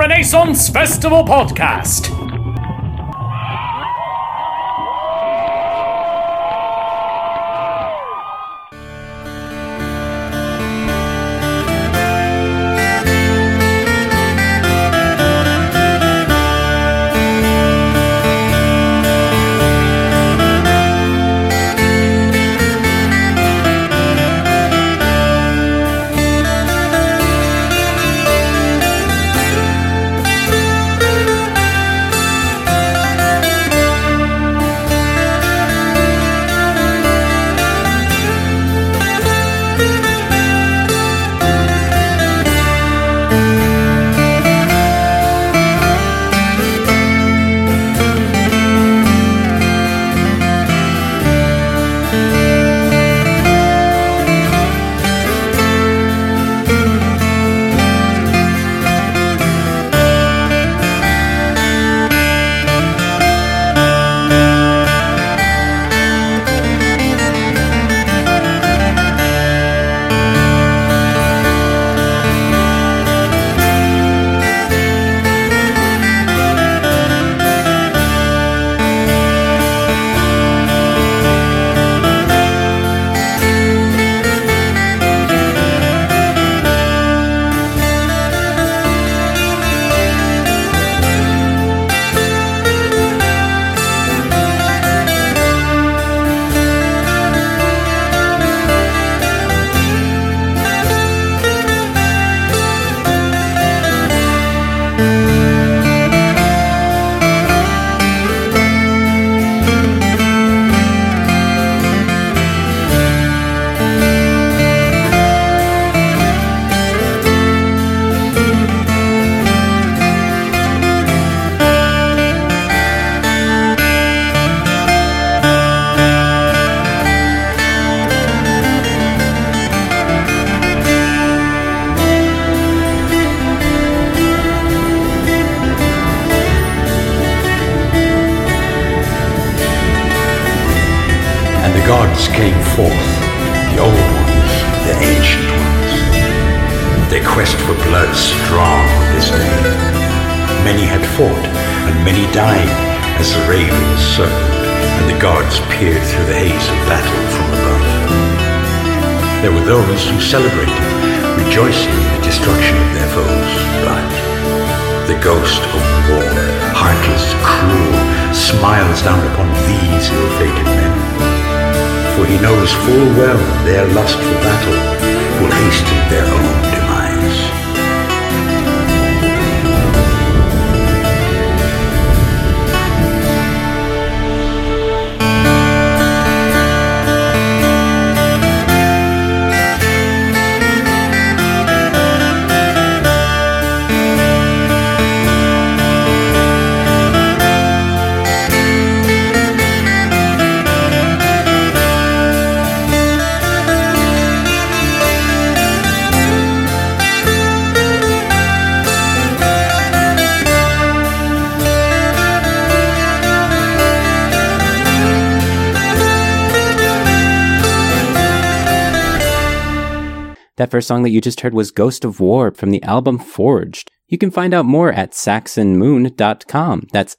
Renaissance Festival Podcast. Gods came forth, the old ones, the ancient ones. Their quest for blood strong this day. Many had fought, and many died, as the ravens circled, and the gods peered through the haze of battle from above. There were those who celebrated, rejoicing in the destruction of their foes, but the ghost of war, heartless, cruel, smiles down upon these ill-fated men. For he knows full well their lust for battle will hasten their own demise. That first song that you just heard was Ghost of War from the album Forged. You can find out more at saxonmoon.com. That's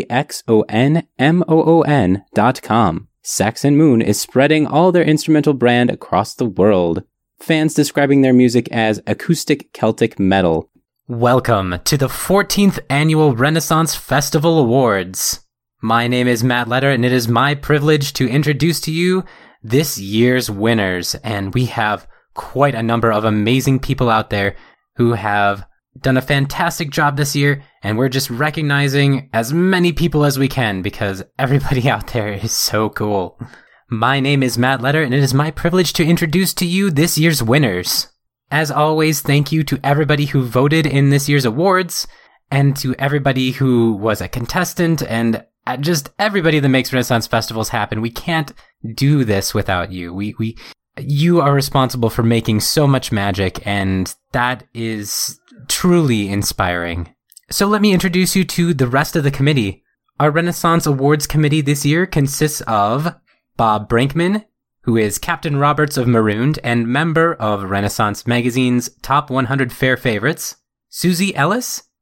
SAXONMOON.com. Saxon Moon is spreading all their instrumental brand across the world. Fans describing their music as acoustic Celtic metal. Welcome to the 14th Annual Renaissance Festival Awards. My name is Matt Letter, and it is my privilege to introduce to you this year's winners. And we have quite a number of amazing people out there who have done a fantastic job this year, and we're just recognizing as many people as we can because everybody out there is so cool. My name is Matt Letter, and it is my privilege to introduce to you this year's winners. As always, thank you to everybody who voted in this year's awards, and to everybody who was a contestant, and just everybody that makes Renaissance festivals happen. We can't do this without you. You are responsible for making so much magic, and that is truly inspiring. So let me introduce you to the rest of the committee. Our Renaissance Awards committee this year consists of Bob Brinkman, who is Captain Roberts of Marooned and member of Renaissance Magazine's Top 100 Fair Favorites, Susie Ellis,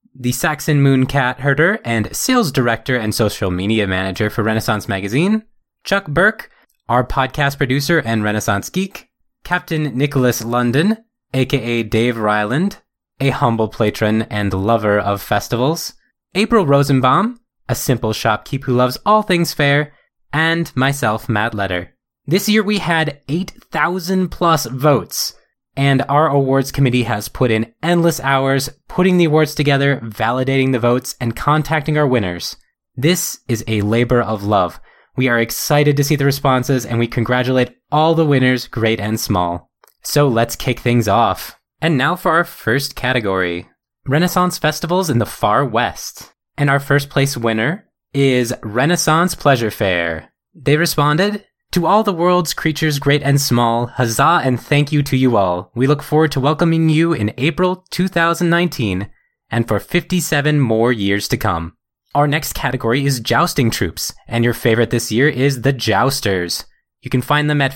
the Saxon Moon cat herder and sales director and social media manager for Renaissance Magazine, Chuck Burke, our podcast producer and Renaissance geek, Captain Nicholas London, aka Dave Ryland, a humble patron and lover of festivals, April Rosenbaum, a simple shopkeep who loves all things fair, and myself, Matt Letter. This year we had 8,000 plus votes, and our awards committee has put in endless hours putting the awards together, validating the votes, and contacting our winners. This is a labor of love. We are excited to see the responses, and we congratulate all the winners, great and small. So let's kick things off. And now for our first category, Renaissance Festivals in the Far West. And our first place winner is Renaissance Pleasure Fair. They responded, "To all the world's creatures great and small, huzzah and thank you to you all. We look forward to welcoming you in April 2019 and for 57 more years to come." Our next category is Jousting Troops, and your favorite this year is the Jousters. You can find them at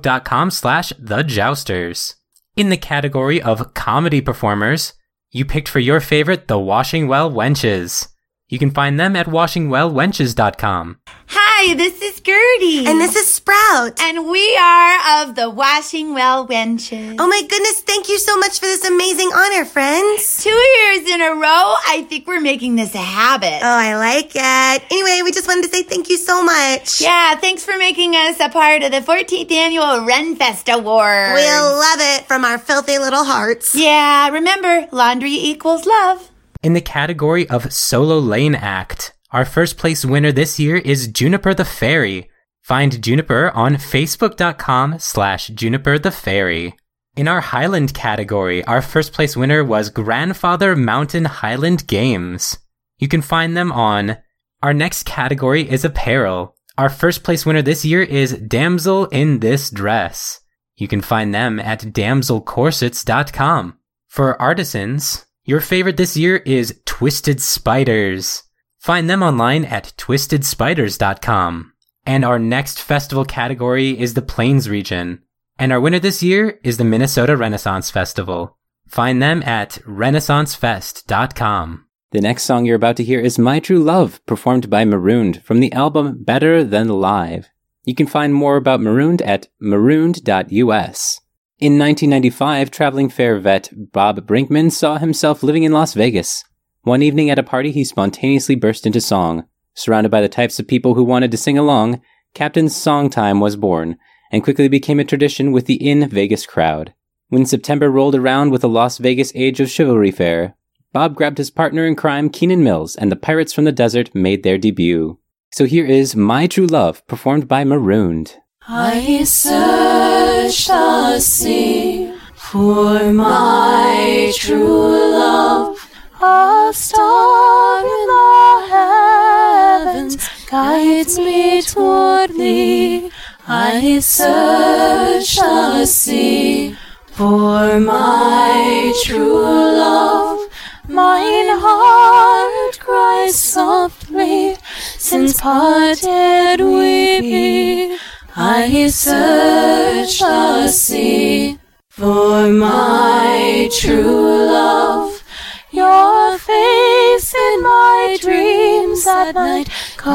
facebook.com/thejousters. In the category of Comedy Performers, you picked for your favorite the Washing Well Wenches. You can find them at washingwellwenches.com. Hi, this is Gertie. And this is Sprout. And we are of the Washing Well Wenches. Oh my goodness, thank you so much for this amazing honor, friends. 2 years in a row, I think we're making this a habit. Oh, I like it. Anyway, we just wanted to say thank you so much. Yeah, thanks for making us a part of the 14th Annual Renfest Award. We'll love it from our filthy little hearts. Yeah, remember, laundry equals love. In the category of Solo Lane Act, our first place winner this year is Juniper the Fairy. Find Juniper on facebook.com/Juniper the Fairy. In our Highland category, our first place winner was Grandfather Mountain Highland Games. You can find them on... Our next category is Apparel. Our first place winner this year is Damsel in This Dress. You can find them at damselcorsets.com. For Artisans, your favorite this year is Twisted Spiders. Find them online at twistedspiders.com. And our next festival category is the Plains region. And our winner this year is the Minnesota Renaissance Festival. Find them at renaissancefest.com. The next song you're about to hear is My True Love, performed by Marooned from the album Better Than Live. You can find more about Marooned at marooned.us. In 1995, traveling fair vet Bob Brinkman saw himself living in Las Vegas. One evening at a party, he spontaneously burst into song. Surrounded by the types of people who wanted to sing along, Captain's Song Time was born, and quickly became a tradition with the in-Vegas crowd. When September rolled around with the Las Vegas Age of Chivalry Fair, Bob grabbed his partner in crime, Keenan Mills, and the Pirates from the Desert made their debut. So here is My True Love, performed by Marooned. I searched the sea for my true love. A star in the heavens guides me toward thee. I searched the sea for my true love. Mine heart cries softly, since parted we be. I search the sea for my true love. Your face in my dreams at night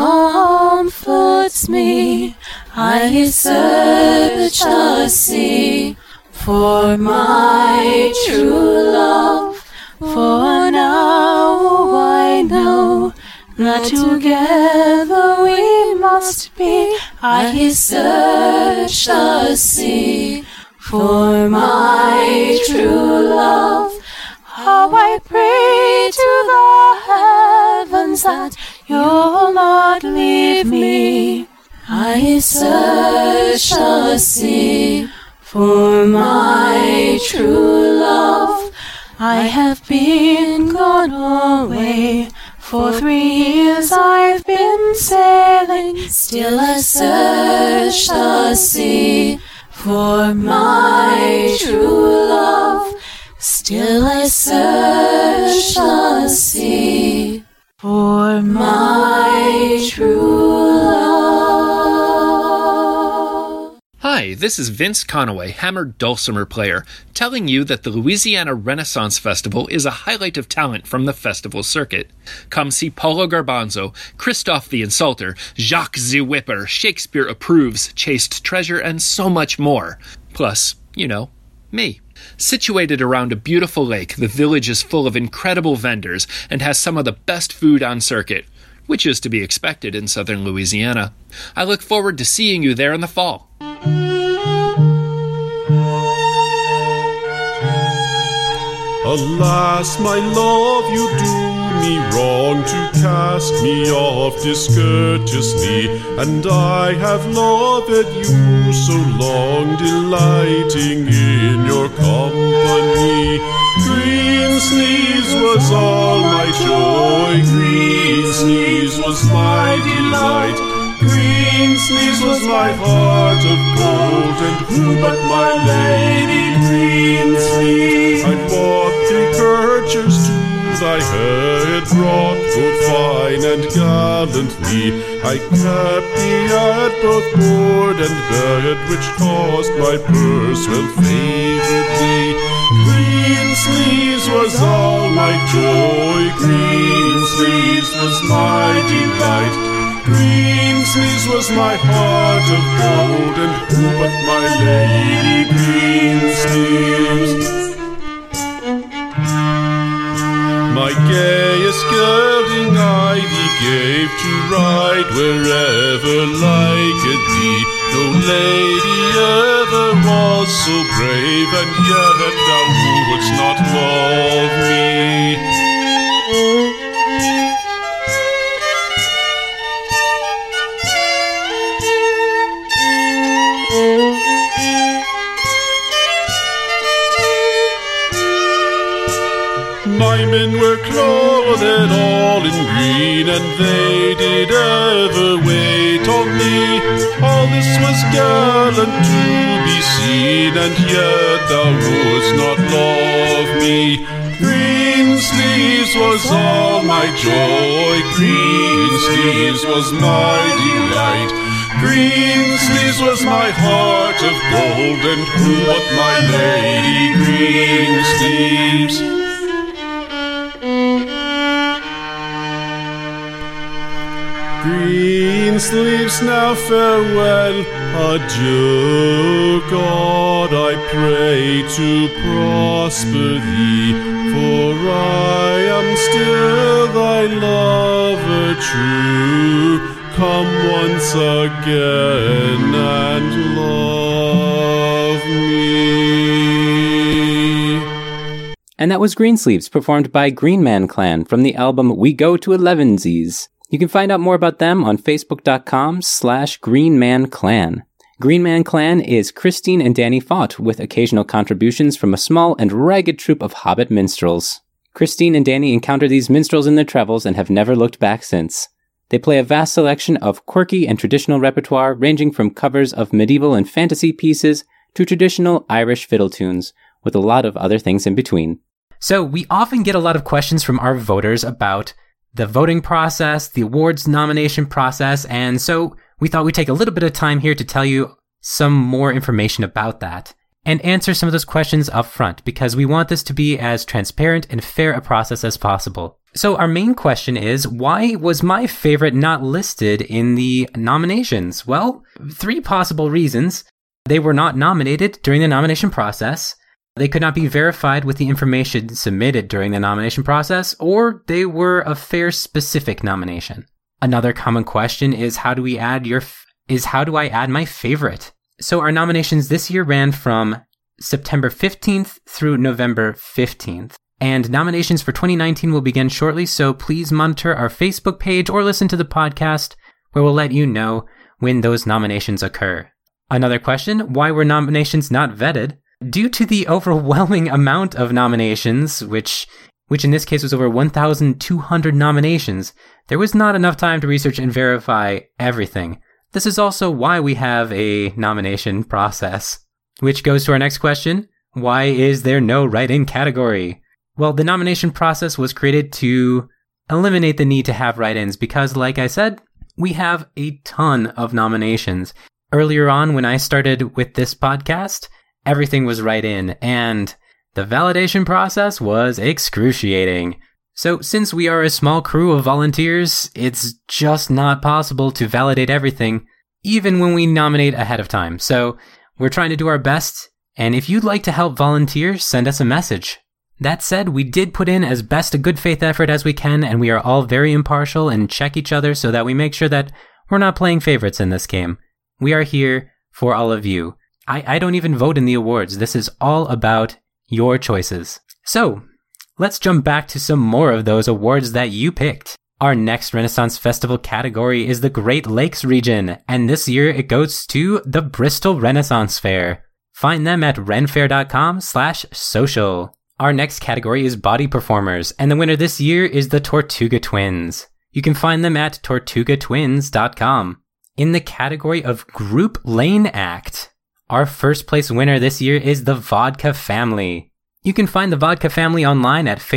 comforts me. I search the sea for my true love. For now I know that together we must be. I search the sea for my true love. How I pray to the heavens that you'll not leave me. I search the sea for my true love. I have been gone away. For 3 years I've been sailing, still I search the sea for my true love. Still I search the sea for my true love. Hi, Hi, this is Vince Conaway, hammered dulcimer player, telling you that the Louisiana Renaissance Festival is a highlight of talent from the festival circuit. Come see Paulo Garbanzo, Christophe the Insulter, Jacques the Whipper, Shakespeare Approves, Chaste Treasure, and so much more. Plus, me. Situated around a beautiful lake, the village is full of incredible vendors and has some of the best food on circuit, which is to be expected in southern Louisiana. I look forward to seeing you there in the fall. Alas, my love, you do me wrong to cast me off discourteously, and I have loved you so long, delighting in your company. Greensleeves was all my joy, Greensleeves was my delight, Greensleeves was my heart of gold, and who but my lady Greensleeves? I bought 3 kerchiefs to thy head, wrought both fine and gallantly. I kept thee at both board and bed, which cost my purse well favouredly. Greensleeves was all my joy, Greensleeves was my delight, Greensleeves was my heart of gold, and who but my lady Greensleeves? My gayest gelding I thee gave to ride wherever liked thee. No lady ever was so brave, and yet thou wouldst not love me. My men were clothed all in green, and they did ever wait on me. All this was gallant to be seen, and yet thou wouldst not love me. Greensleeves was all my joy, Greensleeves was my delight, Greensleeves was my heart of gold, and who but my lady Greensleeves? Greensleeves, now farewell, adieu. God, I pray to prosper thee, for I am still thy lover true. Come once again and love me. And that was Greensleeves, performed by Green Man Clan from the album We Go to Elevensies. You can find out more about them on facebook.com/greenmanclan. Green Man Clan is Christine and Danny Fott, with occasional contributions from a small and ragged troupe of hobbit minstrels. Christine and Danny encounter these minstrels in their travels and have never looked back since. They play a vast selection of quirky and traditional repertoire, ranging from covers of medieval and fantasy pieces to traditional Irish fiddle tunes, with a lot of other things in between. So we often get a lot of questions from our voters about the voting process, the awards nomination process, and so we thought we'd take a little bit of time here to tell you some more information about that and answer some of those questions up front, because we want this to be as transparent and fair a process as possible. So our main question is, why was my favorite not listed in the nominations? Well, 3 possible reasons. They were not nominated during the nomination process, they could not be verified with the information submitted during the nomination process, or they were a fair specific nomination. Another common question is, how do I add my favorite? So our nominations this year ran from September 15th through November 15th. And nominations for 2019 will begin shortly, so please monitor our Facebook page or listen to the podcast, where we'll let you know when those nominations occur. Another question, why were nominations not vetted? Due to the overwhelming amount of nominations, which in this case was over 1,200 nominations, there was not enough time to research and verify everything. This is also why we have a nomination process. Which goes to our next question, why is there no write-in category? Well, the nomination process was created to eliminate the need to have write-ins because, like I said, we have a ton of nominations. Earlier on, when I started with this podcast, everything was right in, and the validation process was excruciating. So since we are a small crew of volunteers, it's just not possible to validate everything, even when we nominate ahead of time. So we're trying to do our best, and if you'd like to help volunteer, send us a message. That said, we did put in as best a good faith effort as we can, and we are all very impartial and check each other so that we make sure that we're not playing favorites in this game. We are here for all of you. I don't even vote in the awards. This is all about your choices. So, let's jump back to some more of those awards that you picked. Our next Renaissance Festival category is the Great Lakes region, and this year it goes to the Bristol Renaissance Fair. Find them at renfair.com/social. Our next category is Body Performers, and the winner this year is the Tortuga Twins. You can find them at tortugatwins.com. In the category of Group Lane Act, our first place winner this year is the Vodka Family. You can find the Vodka Family online at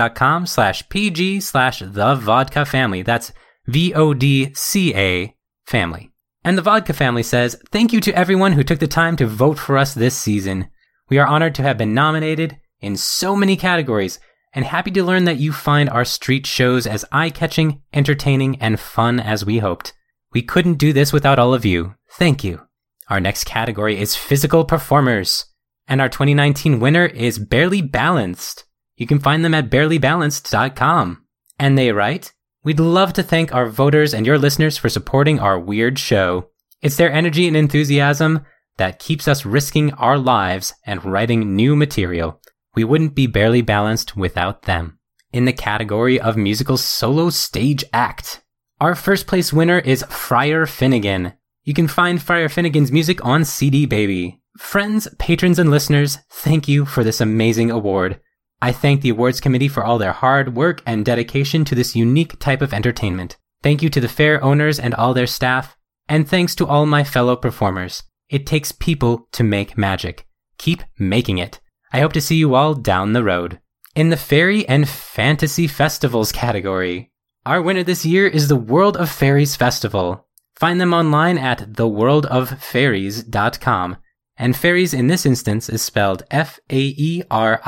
facebook.com/pg/thevodkafamily. That's VODCA family. And the Vodka Family says, thank you to everyone who took the time to vote for us this season. We are honored to have been nominated in so many categories, and happy to learn that you find our street shows as eye-catching, entertaining, and fun as we hoped. We couldn't do this without all of you. Thank you. Our next category is Physical Performers, and our 2019 winner is Barely Balanced. You can find them at barelybalanced.com. And they write, we'd love to thank our voters and your listeners for supporting our weird show. It's their energy and enthusiasm that keeps us risking our lives and writing new material. We wouldn't be Barely Balanced without them. In the category of Musical Solo Stage Act, our first place winner is Friar Finnegan. You can find Friar Finnegan's music on CD Baby. Friends, patrons, and listeners, thank you for this amazing award. I thank the awards committee for all their hard work and dedication to this unique type of entertainment. Thank you to the fair owners and all their staff, and thanks to all my fellow performers. It takes people to make magic. Keep making it. I hope to see you all down the road. In the Fairy and Fantasy Festivals category, our winner this year is the World of Fairies Festival. Find them online at theworldoffairies.com. And fairies in this instance is spelled Faeries.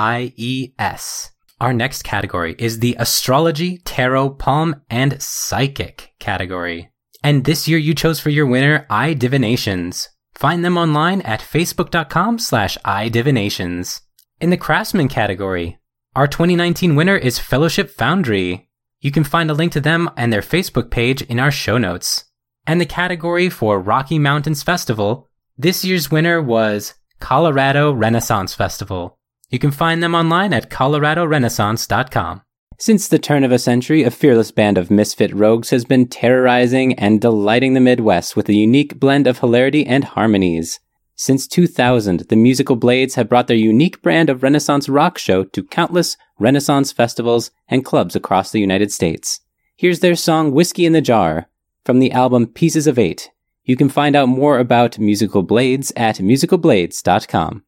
Our next category is the Astrology, Tarot, Palm, and Psychic category. And this year you chose for your winner iDivinations. Find them online at facebook.com/iDivinations. In the Craftsman category, our 2019 winner is Fellowship Foundry. You can find a link to them and their Facebook page in our show notes. And the category for Rocky Mountains Festival, this year's winner was Colorado Renaissance Festival. You can find them online at coloradorenaissance.com. Since the turn of a century, a fearless band of misfit rogues has been terrorizing and delighting the Midwest with a unique blend of hilarity and harmonies. Since 2000, the Musical Blades have brought their unique brand of Renaissance rock show to countless Renaissance festivals and clubs across the United States. Here's their song Whiskey in the Jar from the album Pieces of Eight. You can find out more about Musical Blades at musicalblades.com.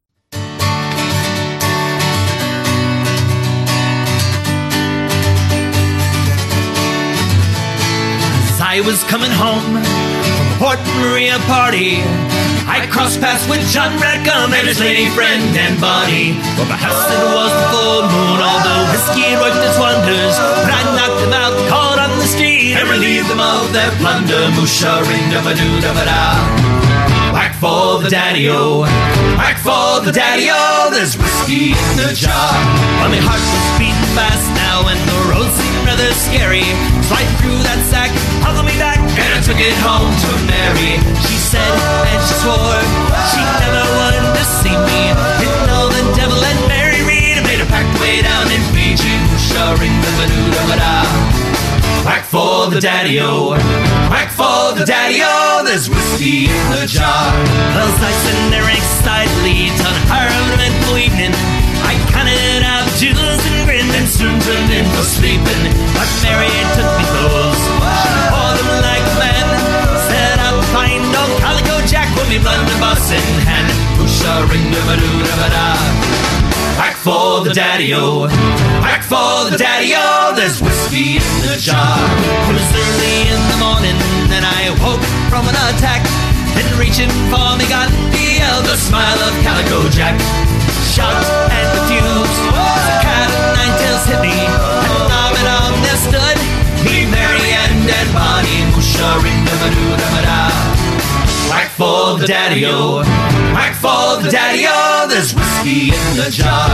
As I was coming home from a Port Maria party, I crossed paths with John Rackham and his lady friend and Bonnie. But perhaps it was the full moon, although whiskey worked its wonders. But I knocked them out, caught on the street, and relieved them of their plunder. Moosha ring da ba doo da ba da. Whack for the daddy-o, whack for the daddy-o. There's whiskey in the jar. Well, my heart was beating fast now, and the road seemed rather scary. So I threw that sack, hustled me back, and I took it home to Mary. She said, and she swore, she never wanted to see me. Didn't know the devil and Mary Read made a pact way down in Fiji. Moosha ring da ba doo da ba da. Whack for the daddy-o, whack for the daddy-o. There's whiskey in the jar. Well, as I sat there excitedly till an eventful evening, I counted out jewels and grinned, and soon turned in for sleeping. But Mary took me close, she wore them like a man. Said I'll find old Calico Jack with me blunderbuss in hand. Moosha ring da ba doo da ba da. Whack for the daddy-o, whack for the daddy-o. There's whiskey in the jar. It was early in the morning and I woke from an attack. Then reaching for me got the elder smile of Calico Jack. Shout and refuse, the cat of nine-tails hit me, and arm in arm there stood me, Mary Ann and Bonnie, Musha-ring-da-ba-doo-da-ba-da. Whack for the daddy-o, whack for the daddy-o, there's whiskey in the jar.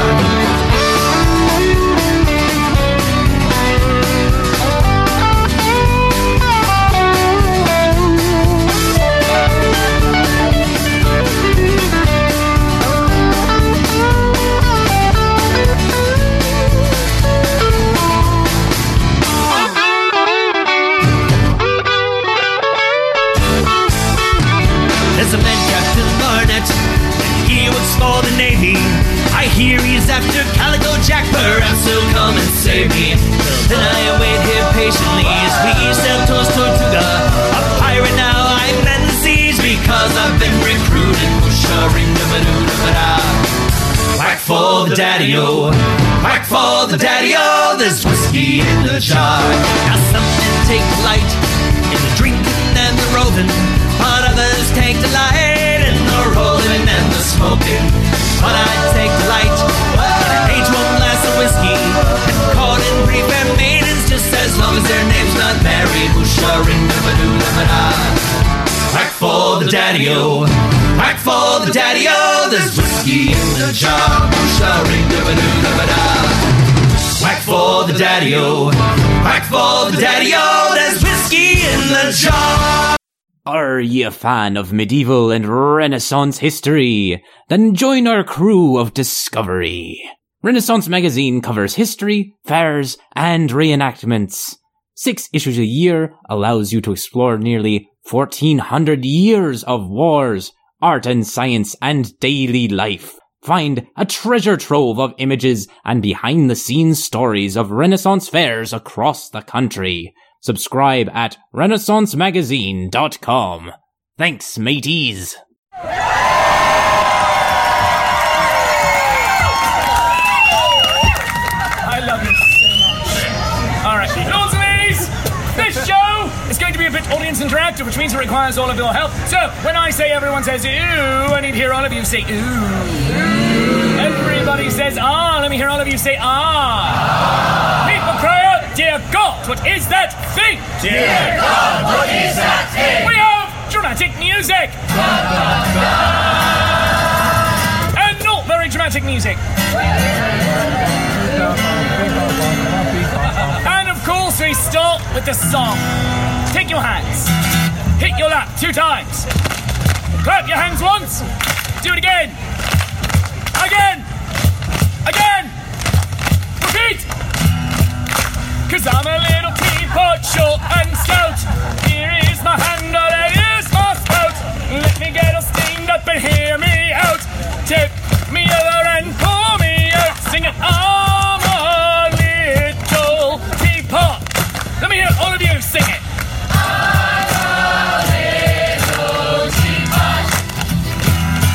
There's a man, Captain Barnett, and he works for the Navy. I hear he's after Calico Jack, perhaps he'll come and save me. Then I wait here patiently as we sail towards Tortuga. A pirate now, I man the seas because I've been recruited. Whoosha-ring-da-ba-doo-da-ba-da. Whack for the daddy-o, whack for the daddy-o, there's whiskey in the jar. Now some men take delight in the drinking and the roving, but others take delight in the rolling and the smoking. But I take delight in an age-one glass of whiskey and courting pretty fair maidens, just as long as their name's not married. Whoosha-ring-da-ba-doo-da-ba-da. Whack for the daddy-o, whack for the daddy-o, there's whiskey in the jar. Whoosha-ring-da-ba-doo-da-ba-da. Whack for the daddy-o, whack for the daddy-o, there's whiskey in the jar. Are ye a fan of medieval and Renaissance history? Then join our crew of discovery. Renaissance Magazine covers history, fairs, and reenactments. 6 issues a year allows you to explore nearly 1,400 years of wars, art and science, and daily life. Find a treasure trove of images and behind-the-scenes stories of Renaissance fairs across the country. Subscribe at renaissancemagazine.com. Thanks, mateys. I love you so much. All right, lords and ladies, this show is going to be a bit audience interactive, which means it requires all of your help. So, when I say everyone says ooh, I need to hear all of you say ooh. Everybody says ah. Let me hear all of you say ah. People cry out, dear God, what is that thing? Dear God, what is that thing? We have dramatic music. And not very dramatic music. And of course we start with the song. Take your hands. Hit your lap 2 times. Clap your hands once. Do it again. Again. Again. Repeat. 'Cause I'm a little teapot, short and stout. Here is my handle, there is my spout. Let me get all steamed up and hear me out. Tip me over and pour me out. Sing it, I'm a little teapot. Let me hear all of you sing it. I'm a little teapot.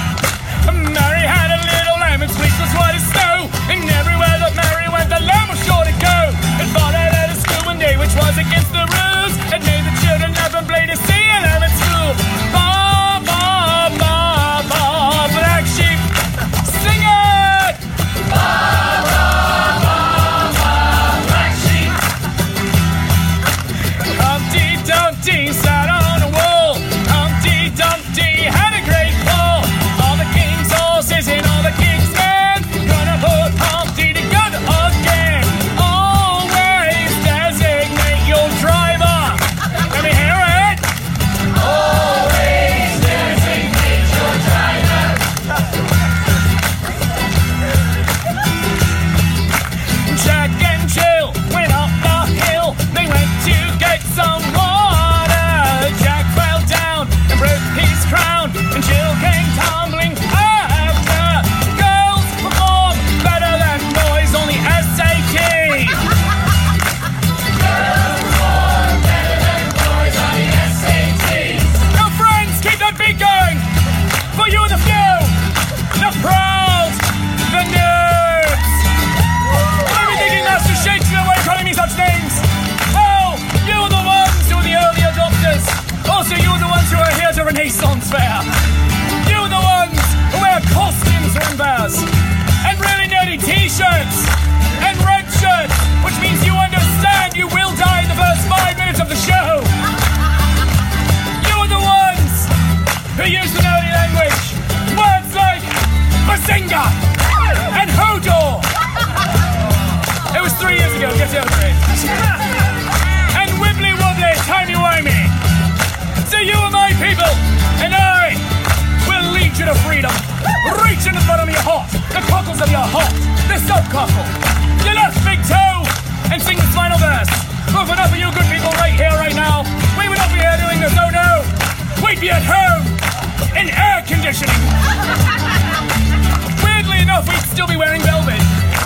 Fair. You are the ones who wear costumes and bears, and really nerdy t-shirts, and red shirts, which means you understand you will die in the first 5 minutes of the show. You are the ones who use the nerdy language. Words like Bazinga and Hodor. It was 3 years ago, get over it. And wibbly wobbly, timey wimey. So you are my people, and I will lead you to freedom. Reach in the bottom of your heart, the cockles of your heart, the sub-cockle, your left big toe, and sing the final verse. But for enough of you good people right here, right now, we would not be here doing this, oh no. We'd be at home, in air conditioning. Weirdly enough, we'd still be wearing velvet.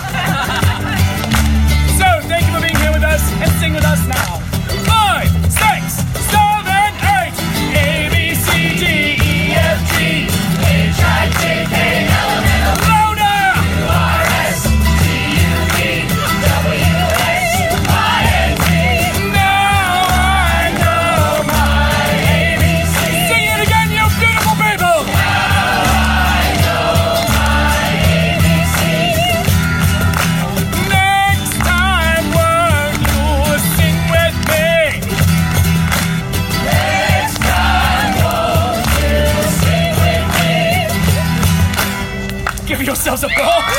So, thank you for being here with us, and sing with us now. 5, 6, 7, 8. A, B, C, D, E, F, G, H, I, J, K, L, M, N, O. Louder! U, R, S, T, U, V, W, X, Y, and Z. Now I know my ABC. Sing it again, you beautiful people! Now I know my ABC. Next time, won't you sing with me? Next time, won't you sing with me? Give yourselves applause!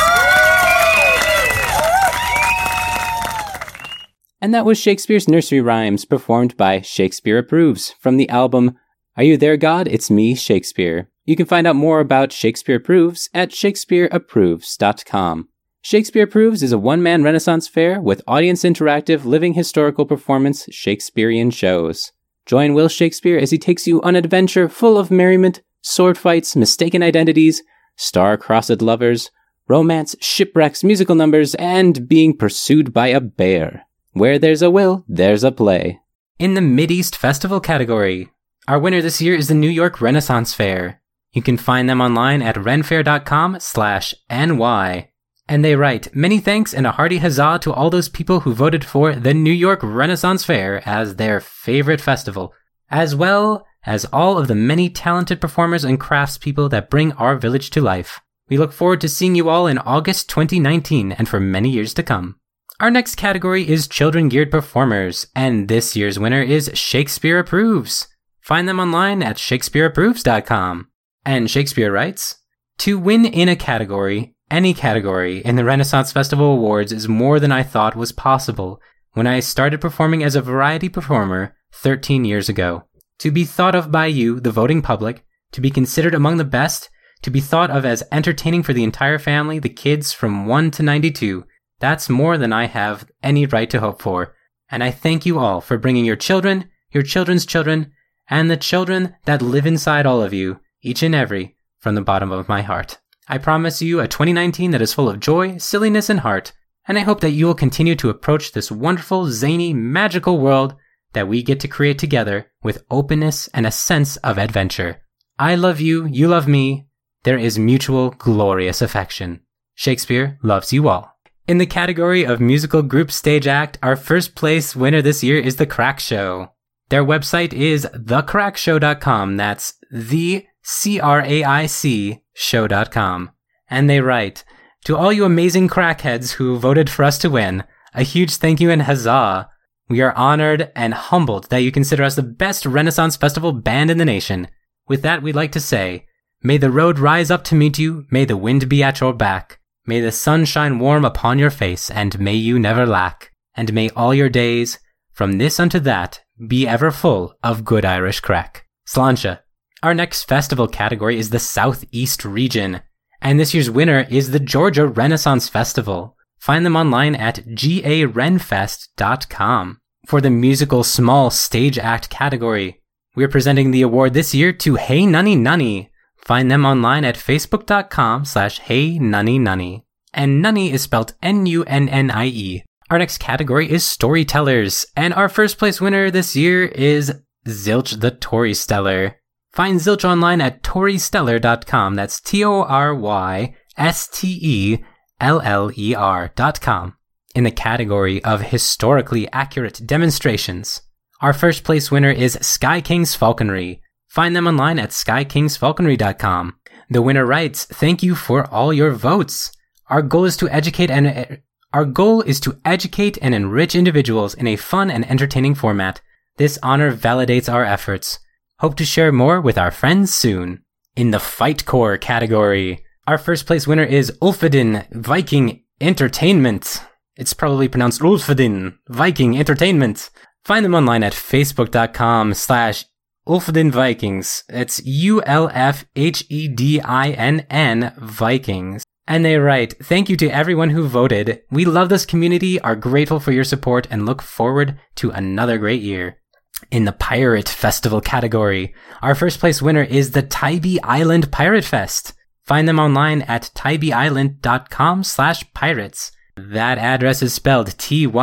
And that was Shakespeare's Nursery Rhymes, performed by Shakespeare Approves, from the album Are You There, God? It's Me, Shakespeare. You can find out more about Shakespeare Approves at shakespeareapproves.com. Shakespeare Approves is a one-man Renaissance fair with audience interactive, living historical performance Shakespearean shows. Join Will Shakespeare as he takes you on an adventure full of merriment, sword fights, mistaken identities, star-crossed lovers, romance, shipwrecks, musical numbers, and being pursued by a bear. Where there's a will, there's a play. In the Mideast Festival category, our winner this year is the New York Renaissance Fair. You can find them online at renfair.com/NY. And they write, many thanks and a hearty huzzah to all those people who voted for the New York Renaissance Fair as their favorite festival, as well as all of the many talented performers and craftspeople that bring our village to life. We look forward to seeing you all in August 2019 and for many years to come. Our next category is Children Geared Performers, and this year's winner is Shakespeare Approves. Find them online at shakespeareapproves.com. And Shakespeare writes, to win in a category, any category, in the Renaissance Festival Awards is more than I thought was possible when I started performing as a variety performer 13 years ago. To be thought of by you, the voting public, to be considered among the best, to be thought of as entertaining for the entire family, the kids from 1 to 92, that's more than I have any right to hope for. And I thank you all for bringing your children, your children's children, and the children that live inside all of you, each and every, from the bottom of my heart. I promise you a 2019 that is full of joy, silliness, and heart, and I hope that you will continue to approach this wonderful, zany, magical world that we get to create together with openness and a sense of adventure. I love you, you love me. There is mutual, glorious affection. Shakespeare loves you all. In the category of musical group stage act, our first place winner this year is The Crack Show. Their website is thecrackshow.com. That's TheCRAIC show.com. And they write, to all you amazing crackheads who voted for us to win, a huge thank you and huzzah. We are honored and humbled that you consider us the best Renaissance Festival band in the nation. With that, we'd like to say, may the road rise up to meet you, may the wind be at your back, may the sun shine warm upon your face, and may you never lack, and may all your days, from this unto that, be ever full of good Irish crack. Sláinte. Our next festival category is the Southeast region, and this year's winner is the Georgia Renaissance Festival. Find them online at garenfest.com. For the musical small stage act category, we're presenting the award this year to Hey Nunny Nunny. Find them online at facebook.com/HeyNunnyNunny. And Nunny is spelled Nunnie. Our next category is Storytellers, and our first place winner this year is Zilch the Torysteller. Find Zilch online at torysteller.com. That's TORYSTELLER.com. In the category of historically accurate demonstrations, our first place winner is Sky King's Falconry. Find them online at skykingsfalconry.com. The winner writes, "Thank you for all your votes. Our goal is to educate and enrich individuals in a fun and entertaining format. This honor validates our efforts. Hope to share more with our friends soon." In the Fight Core category, our first place winner is Ulfedin Viking Entertainment. It's probably pronounced Ulfedin Viking Entertainment. Find them online at facebook.com/Ulfedin Vikings. It's ULFHEDINN Vikings. And they write, "Thank you to everyone who voted. We love this community, are grateful for your support, and look forward to another great year." In the Pirate Festival category, our first place winner is the Tybee Island Pirate Fest. Find them online at tybeeisland.com/pirates. That address is spelled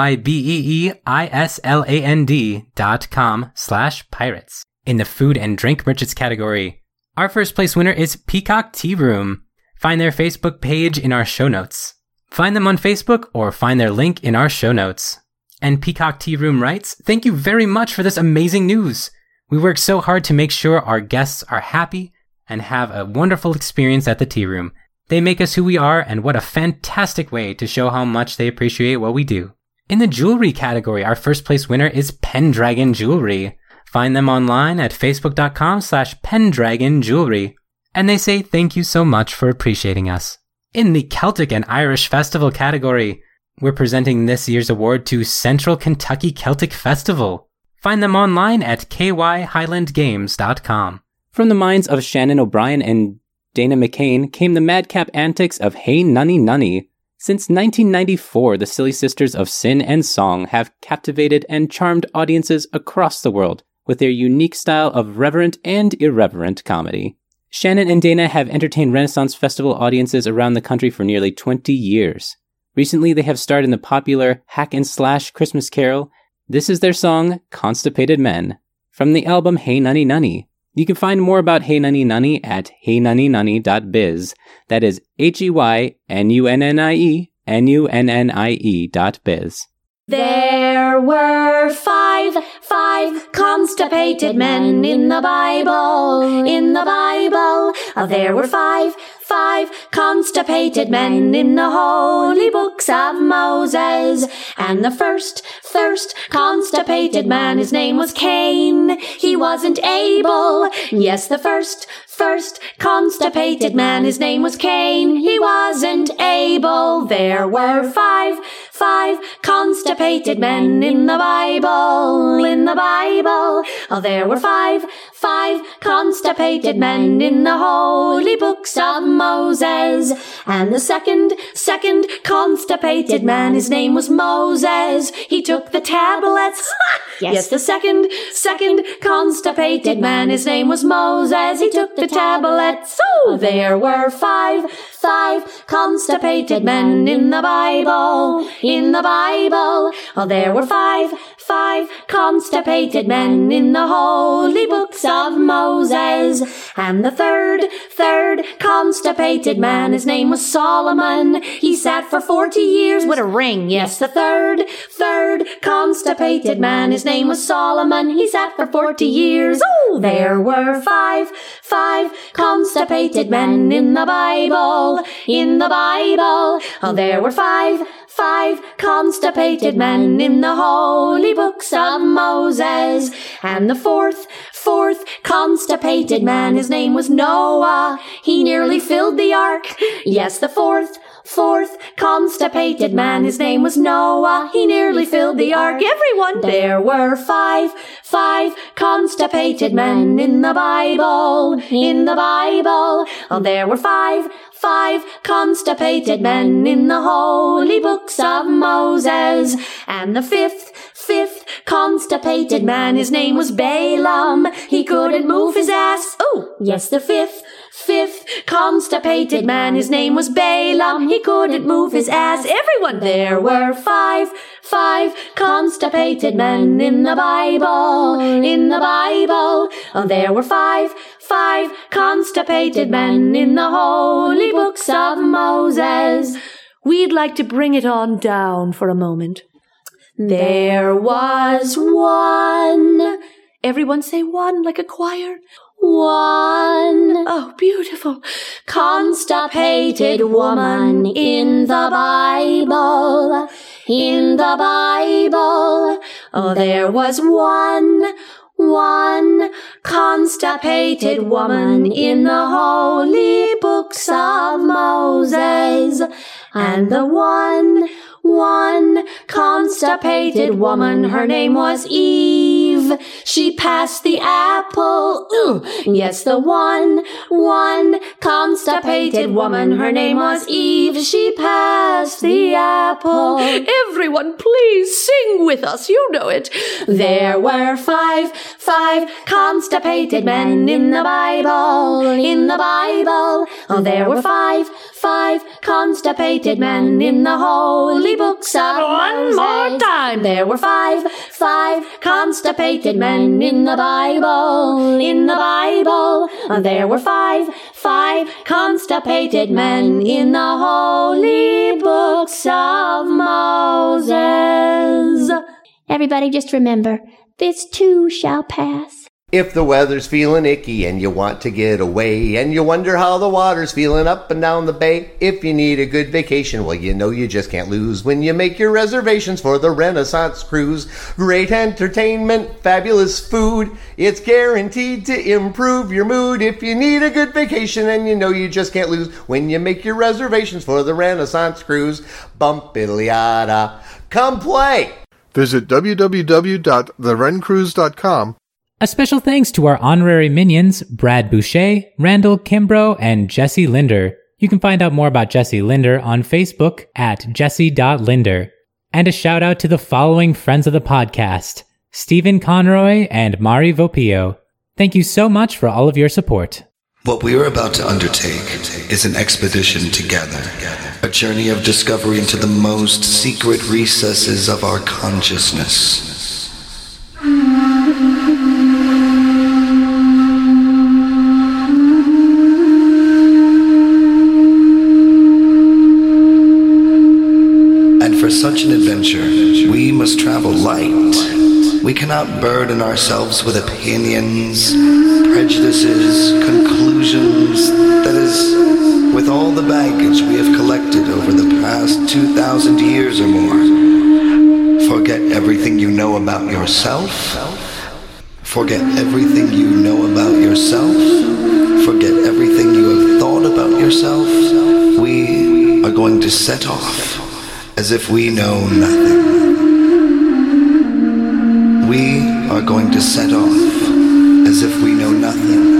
TYBEEISLAND.com/pirates. In the Food and Drink Merchants category, our first place winner is Peacock Tea Room. Find their Facebook page in our show notes. Find them on Facebook or find their link in our show notes. And Peacock Tea Room writes, "Thank you very much for this amazing news. We work so hard to make sure our guests are happy and have a wonderful experience at the tea room. They make us who we are, and what a fantastic way to show how much they appreciate what we do." In the jewelry category, our first place winner is Pendragon Jewelry. Find them online at facebook.com/Pendragon Jewelry. And they say thank you so much for appreciating us. In the Celtic and Irish Festival category, we're presenting this year's award to Central Kentucky Celtic Festival. Find them online at kyhighlandgames.com. From the minds of Shannon O'Brien and Dana McCain came the madcap antics of Hey Nunny Nunny. Since 1994, the Silly Sisters of Sin and Song have captivated and charmed audiences across the world with their unique style of reverent and irreverent comedy. Shannon and Dana have entertained Renaissance Festival audiences around the country for nearly 20 years. Recently, they have starred in the popular Hack and Slash Christmas Carol. This is their song, Constipated Men, from the album Hey Nunny Nunny. You can find more about Hey Nunny Nunny at heynunnynunny.biz. That is HEYNUNNIE.biz. There were five constipated men in the Bible. There were five constipated men in the holy books of Moses. And the first constipated man, his name was Cain. He wasn't Abel. Yes, the first constipated man, his name was Cain. He wasn't Abel. There were five constipated men in the Bible. There were five constipated men in the holy books of Moses. And the second constipated man, his name was Moses. He took the tablets. Yes, the second constipated man, his name was Moses. He took the tablets. So there were five constipated men in the Bible. There were five constipated men in the holy books of Moses. And the third constipated man, his name was Solomon. He sat for 40 years with a ring. Yes, the third constipated man, his name was Solomon. He sat for 40 years. Oh, there were five constipated men in the Bible. There were five constipated men in the holy books of Moses. And the fourth constipated man, his name was Noah. He nearly filled the ark. Yes, the fourth constipated man, his name was Noah. He nearly filled the ark. Everyone, there were five constipated men in the Bible. There were five constipated men in the holy books of Moses. And the fifth constipated man, his name was Balaam. He couldn't move his ass. Oh, yes, the fifth constipated man, his name was Balaam. He couldn't move his ass. Everyone, there were five constipated men in the Bible. There were five constipated men in the holy books of Moses. We'd like to bring it on down for a moment. There was one. Everyone say one like a choir. one. Oh, beautiful. Constipated woman in the Bible. In the Bible. Oh, there was one constipated woman in the holy books of Moses. And the one constipated woman, her name was Eve. She passed the apple. Yes, the one constipated woman, her name was Eve. She passed the apple. Everyone, please sing with us. You know it. There were five constipated men in the Bible. In the Bible. Oh, there were five constipated men in the holy books of Moses. One more time. There were five constipated men in the Bible. In the Bible. There were five constipated men in the holy books of Moses. Everybody just remember, this too shall pass. If the weather's feeling icky and you want to get away and you wonder how the water's feeling up and down the bay, if you need a good vacation, well, you know you just can't lose when you make your reservations for the Renaissance Cruise. Great entertainment, fabulous food, it's guaranteed to improve your mood. If you need a good vacation and you know you just can't lose when you make your reservations for the Renaissance Cruise, bump-iddly-yada, come play! Visit www.therencruise.com. A special thanks to our honorary minions, Brad Boucher, Randall Kimbrough, and Jesse Linder. You can find out more about Jesse Linder on Facebook at jesse.linder. And a shout out to the following friends of the podcast, Stephen Conroy and Mari Vopio. Thank you so much for all of your support. What we are about to undertake is an expedition together, a journey of discovery into the most secret recesses of our consciousness. For such an adventure, we must travel light. We cannot burden ourselves with opinions, prejudices, conclusions, that is, with all the baggage we have collected over the past 2,000 years or more. Forget everything you know about yourself. Forget everything you know about yourself. Forget everything you have thought about yourself. We are going to set off as if we know nothing. We are going to set off as if we know nothing.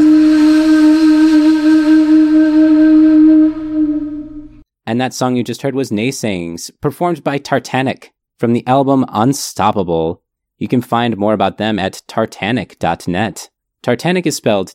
And that song you just heard was Naysayings, performed by Tartanic from the album Unstoppable. You can find more about them at tartanic.net. Tartanic is spelled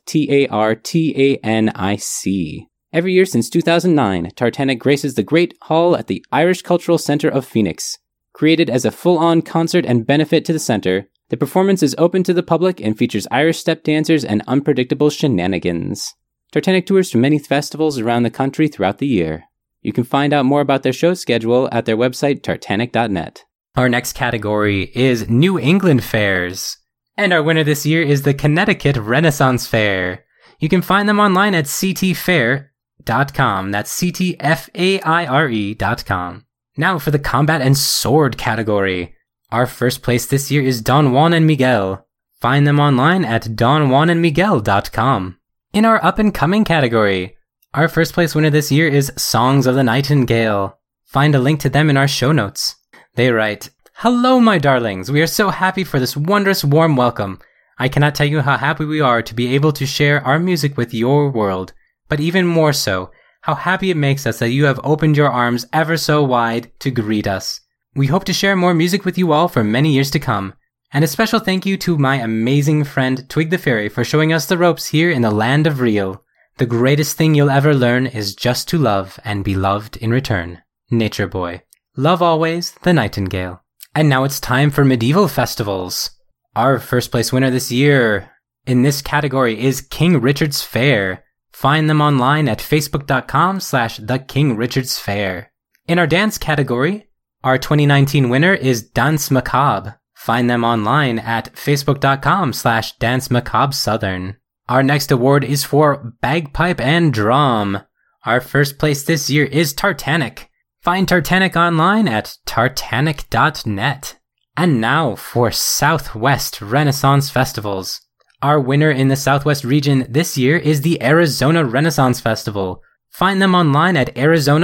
Tartanic. Every year since 2009, Tartanic graces the Great Hall at the Irish Cultural Centre of Phoenix. Created as a full-on concert and benefit to the center, the performance is open to the public and features Irish step dancers and unpredictable shenanigans. Tartanic tours to many festivals around the country throughout the year. You can find out more about their show schedule at their website, tartanic.net. Our next category is New England Fairs. And our winner this year is the Connecticut Renaissance Fair. You can find them online at ctfair.com. That's ctfaire.com. Now for the Combat and Sword category. Our first place this year is Don Juan and Miguel. Find them online at donjuanandmiguel.com. In our Up and Coming category, our first place winner this year is Songs of the Nightingale. Find a link to them in our show notes. They write, "Hello, my darlings. We are so happy for this wondrous warm welcome. I cannot tell you how happy we are to be able to share our music with your world, but even more so, how happy it makes us that you have opened your arms ever so wide to greet us. We hope to share more music with you all for many years to come. And a special thank you to my amazing friend Twig the Fairy for showing us the ropes here in the land of Reel. The greatest thing you'll ever learn is just to love and be loved in return. Nature Boy. Love always, the Nightingale." And now it's time for medieval festivals. Our first place winner this year in this category is King Richard's Fair. Find them online at facebook.com/The King Richard's Fair. In our dance category, our 2019 winner is Dance Macabre. Find them online at facebook.com/Dance Macabre Southern. Our next award is for Bagpipe and Drum. Our first place this year is Tartanic. Find Tartanic online at tartanic.net. And now for Southwest Renaissance Festivals. Our winner in the Southwest region this year is the Arizona Renaissance Festival. Find them online at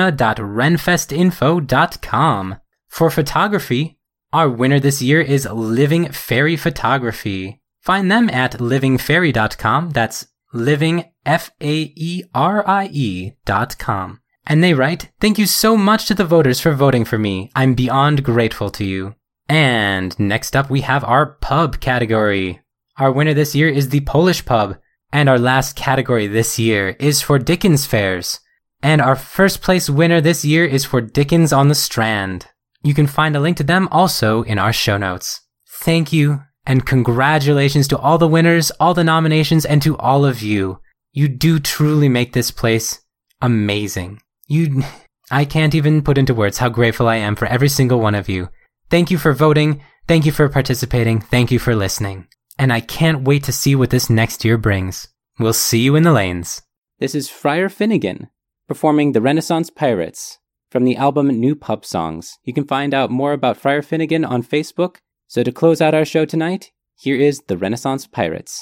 arizona.renfestinfo.com. For photography, our winner this year is Living Fairy Photography. Find them at livingfairy.com. That's livingfairie.com. And they write, "Thank you so much to the voters for voting for me. I'm beyond grateful to you." And next up we have our pub category. Our winner this year is the Polish Pub. And our last category this year is for Dickens Fairs. And our first place winner this year is for Dickens on the Strand. You can find a link to them also in our show notes. Thank you, and congratulations to all the winners, all the nominations, and to all of you. You do truly make this place amazing. I can't even put into words how grateful I am for every single one of you. Thank you for voting, thank you for participating, thank you for listening. And I can't wait to see what this next year brings. We'll see you in the lanes. This is Friar Finnegan, performing the Renaissance Pirates from the album New Pub Songs. You can find out more about Friar Finnegan on Facebook. So to close out our show tonight, here is the Renaissance Pirates.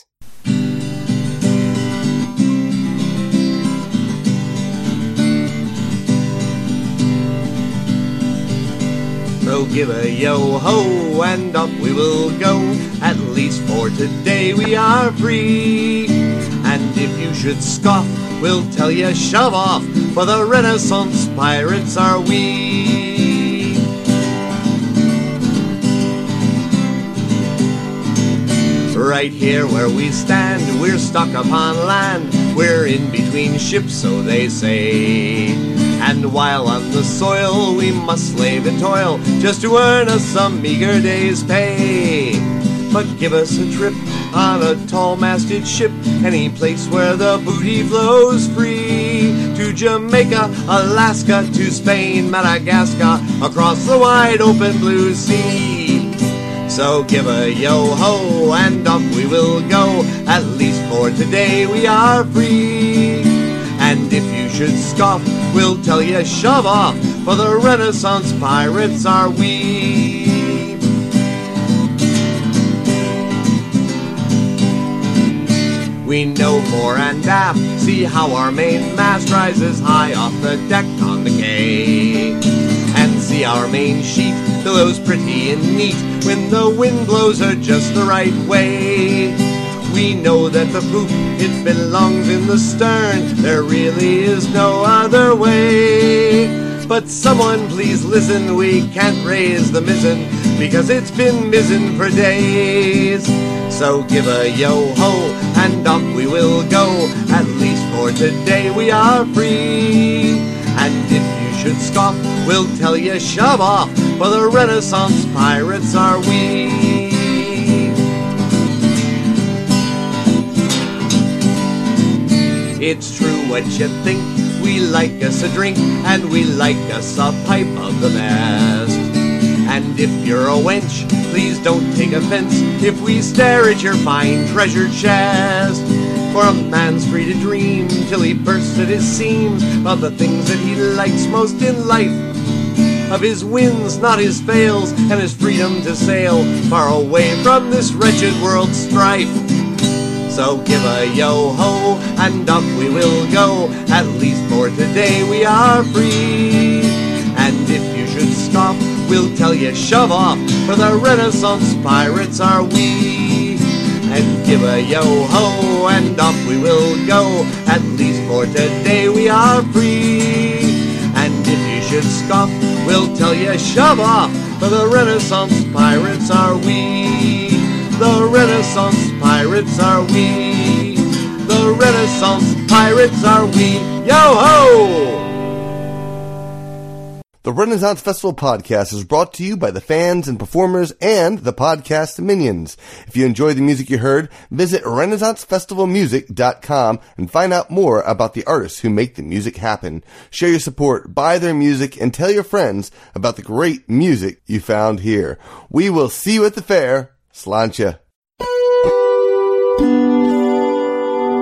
So give a yo-ho and up we will go. At least for today we are free. And if you should scoff, we'll tell you shove off, for the Renaissance Pirates are we. Right here where we stand, we're stuck upon land. We're in between ships, so they say. And while on the soil we must slave and toil, just to earn us some meager day's pay. But give us a trip on a tall-masted ship, any place where the booty flows free. To Jamaica, Alaska, to Spain, Madagascar, across the wide open blue sea. So give a yo-ho and off we will go. At least for today we are free. And if you should scoff, we'll tell you shove off, for the Renaissance Pirates are we. We know fore and aft, see how our main mast rises high off the deck on the quay. And see our main sheet billows pretty and neat when the wind blows her just the right way. We know that the poop, it belongs in the stern, there really is no other way. But someone please listen, we can't raise the mizzen, because it's been mizzen for days. So give a yo-ho and off we will go, at least for today we are free. And if you should scoff, we'll tell you shove off, for the Renaissance Pirates are we. It's true what you think, we like us a drink, and we like us a pipe of the best. And if you're a wench, please don't take offense if we stare at your fine treasure chest. For a man's free to dream till he bursts at his seams of the things that he likes most in life, of his wins, not his fails, and his freedom to sail far away from this wretched world's strife. So give a yo-ho and up we will go, at least for today we are free. And if you should scoff, we'll tell you shove off, for the Renaissance Pirates are we. And give a yo-ho and off we will go, at least for today we are free. And if you should scoff, we'll tell you shove off, for the Renaissance Pirates are we. The Renaissance Pirates are we. The Renaissance Pirates are we. Yo-ho! The Renaissance Festival podcast is brought to you by the fans and performers and the podcast minions. If you enjoyed the music you heard, visit RenaissanceFestivalMusic.com and find out more about the artists who make the music happen. Share your support, buy their music, and tell your friends about the great music you found here. We will see you at the fair. Sláinte.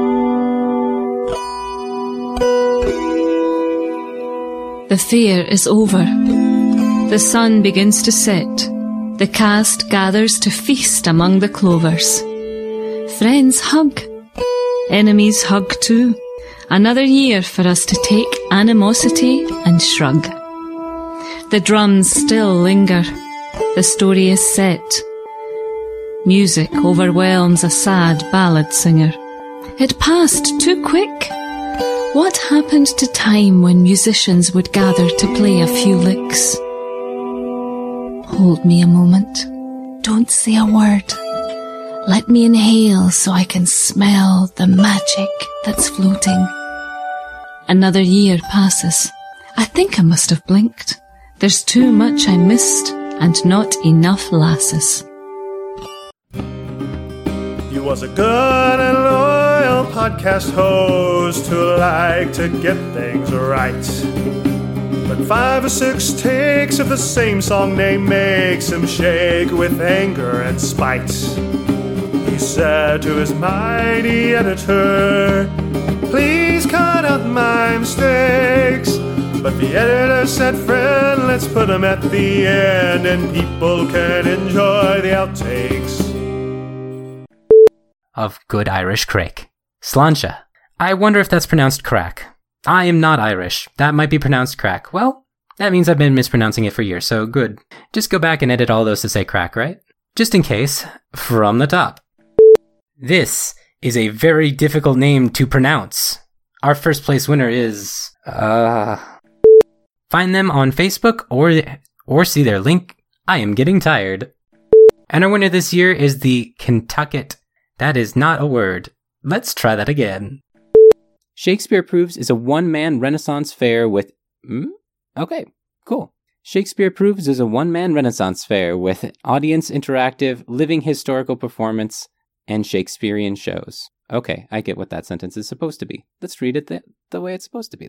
The fair is over. The sun begins to set. The cast gathers to feast among the clovers. Friends hug. Enemies hug too. Another year for us to take animosity and shrug. The drums still linger. The story is set. Music overwhelms a sad ballad singer. It passed too quick. What happened to time when musicians would gather to play a few licks? Hold me a moment. Don't say a word. Let me inhale so I can smell the magic that's floating. Another year passes. I think I must have blinked. There's too much I missed and not enough lasses. He was a good and loyal podcast host who liked to get things right. But 5 or 6 takes of the same song name makes him shake with anger and spite. He said to his mighty editor, "Please cut out my mistakes." But the editor said, "Friend, let's put them at the end and people can enjoy the outtakes." Of good Irish craic. Sláinte. I wonder if that's pronounced crack. I am not Irish. That might be pronounced crack. Well, that means I've been mispronouncing it for years, so good. Just go back and edit all those to say crack, right? Just in case, from the top. This is a very difficult name to pronounce. Our first place winner is... Find them on Facebook or see their link. I am getting tired. And our winner this year is the Kentucket. That is not a word. Let's try that again. Shakespeare Proves is a one-man Renaissance fair with... Okay, cool. Shakespeare Proves is a one-man Renaissance fair with audience interactive, living historical performance, and Shakespearean shows. Okay, I get what that sentence is supposed to be. Let's read it the way it's supposed to be.